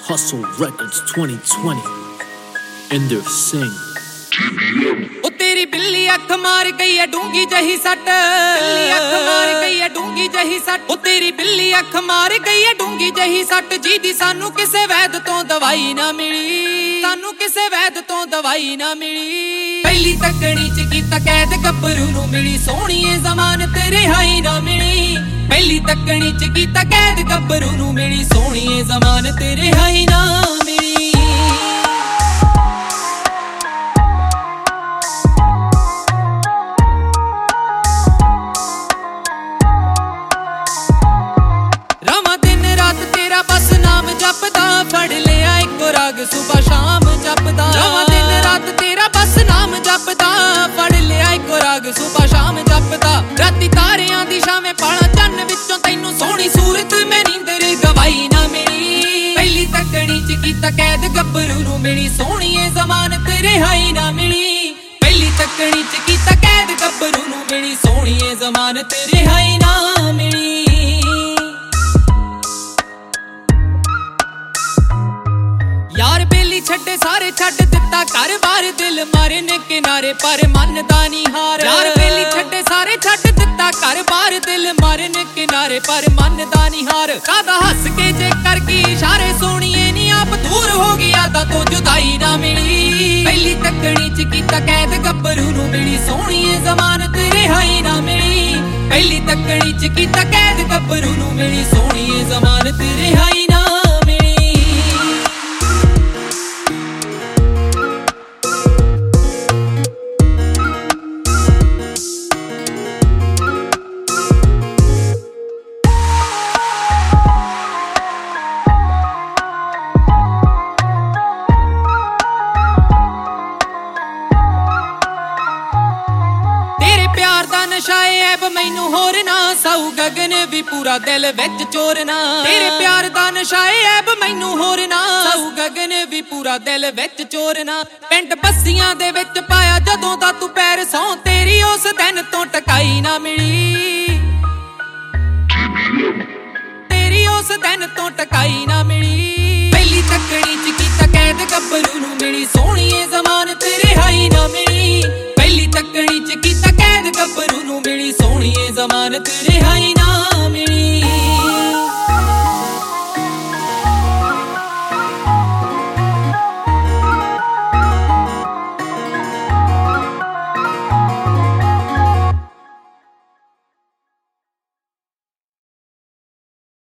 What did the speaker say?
Hustle Records 2020 Inder Singh ओ तेरी बिल्ली अख मार गई है डूंगी जही सट बिल्ली अख मार गई है डूंगी जही सट ओ तेरी बिल्ली अख मार गई है डूंगी जही सट जी दी सानू किसे वैद तो दवाई ना मिली सानू किसे वैद तो दवाई ना मिली पहली तकड़ी च कीता कैद गब्बरू नू मिली सोहणीए ज़मानत रिहाई ना मिली पहली तकड़ी च कीता कैद गब्बरू नू मिली सोहणीए ज़मानत रिहाई ना मिली बस नाम जपदा फड़ लिया एक राग सुबह शाम जपदा रवा दिन रात तेरा बस नाम जपदा फड़ लिया एक राग सुबह शाम जपदा राती तारियां दी शामे पाला चन्न विचों तैनू सोहनी सूरत मैं नींदर गवाई ना मिली पहली तकड़ी च कीता कैद गब्बरू नू मिली सोहणीए ज़मानत रिहाई ना मिली पहली तकड़ी च कीता कैद गब्बरू नू मिली सोहणीए ज़मानत रिहाई ना मिली यार बेली छड्डे सारे छड्ड दिता घर बार दिल मारे ने किनारे पर मनदा नहीं हार यार बेली छड्डे सारे छड्ड दिता घर बार दिल मारे ने किनारे पर मनदा नहीं हार कादा हस के जे कर की इशारे सोहणीए नी आप दूर हो गया ता तो जुदाई ना मिली पहली तकड़ी च कीता कैद गब्बरू नू मिली सोहणीए ज़मानत रिहाई ना मिली पहली तकड़ी च कीता कैद गब्बरू नू मिली सोहणीए ज़मानत रिहाई ना नशाए ऐब मैनू होर ना साऊ गगन भी पूरा दिल विच चोरना तेरे प्यार दा नशाए ऐब मैनू होर ना साऊ गगन भी पूरा दिल विच चोरना पिंड बस्सियां दे विच पाया जदों दा तू पैर सौं तेरी उस दिन तो टकाई ना मिली तेरी उस दिन तो टकाई ना मिली पहली तकड़ी च कीता कैद गब्बरू नू मिली सोहणीए ज़मानत रिहाई ना मिली पहली तकड़ी च कीता कैद गब्बरू नू मिली सोहणीए ज़मानत रिहाई ना